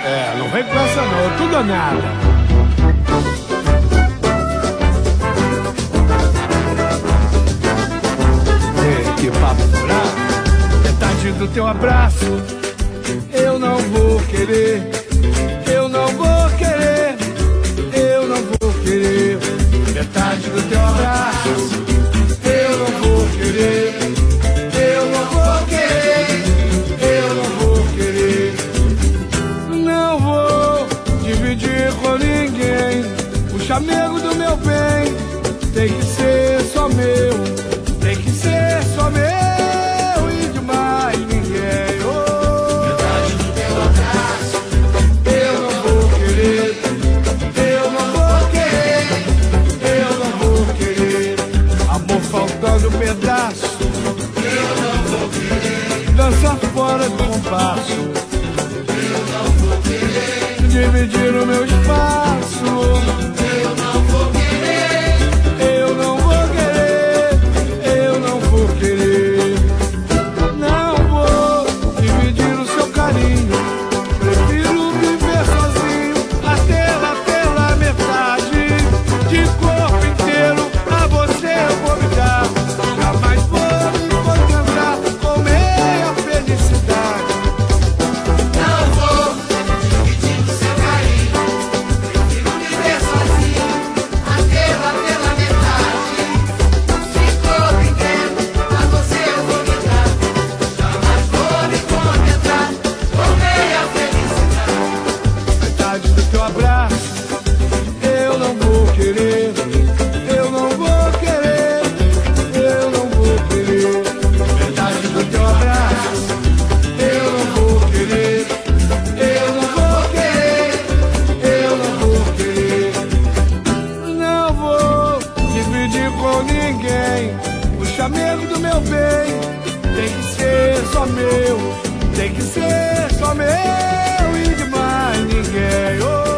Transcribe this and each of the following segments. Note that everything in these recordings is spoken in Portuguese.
É, não vem com essa não, tudo ou nada. Que papo furado, metade do teu abraço eu não vou querer, eu não vou querer, eu não vou querer. Metade do teu abraço eu não vou querer, eu não vou querer, eu não vou querer. Não vou dividir com ninguém o chamego do meu bem. Tem que ser só meu, tem que ser só meu e de mais ninguém. Oh. Metade do teu abraço Eu não vou querer, eu não vou querer, eu não vou querer. Amor faltando um pedaço, eu não vou querer, dança fora do compasso, eu não vou querer, dividir o meu espaço. eu não vou querer, Eu não vou querer, eu não vou querer. Não vou dividir o seu carinho. Prefiro viver sozinho, pela metade. De corpo inteiro, a você eu vou me dar. Jamais vou me contentar com meia felicidade. não vou dividir o seu carinho, prefiro viver sozinho, pela metade, de corpo inteiro, a você eu vou me dar, jamais vou me contentar com meia felicidade. Metade do teu abraço eu não vou querer, eu não vou querer, eu não vou querer. Metade do teu abraço eu não vou querer, eu não vou querer, eu não vou querer. Não vou dividir com ninguém o chamego do meu bem. Tem que ser só meu, tem que ser só meu e de mais ninguém. Oh.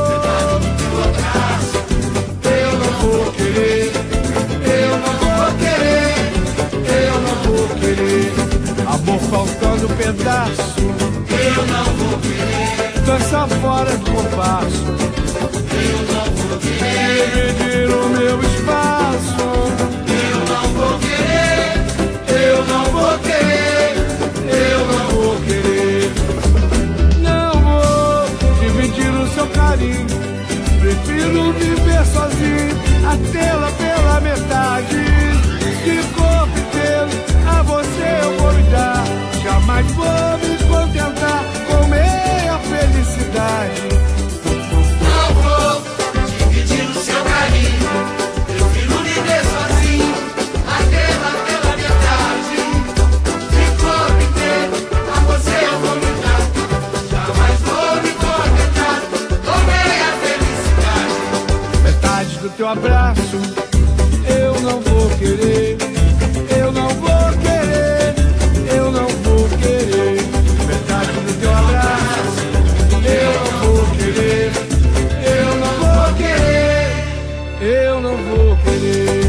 Eu não vou querer, eu não vou querer, eu não vou querer. Amor faltando um pedaço, Eu não vou querer, dança fora do compasso, eu não vou querer, dividir o meu espaço. eu não vou querer, Eu não vou querer, eu não vou querer. Não vou dividir o seu carinho. Prefiro viver sozinho, pela metade. De corpo inteiro, a você eu vou me dar. Jamais vou me contentar com meia felicidade. não vou dividir o seu carinho, prefiro viver sozinho, pela metade, de corpo inteiro, a você eu vou me dar, jamais vou me contentar com meia felicidade. Metade do teu abraço eu não vou querer, eu não vou querer, eu não vou querer. Metade do teu abraço eu não vou querer, eu não vou querer, eu não vou querer.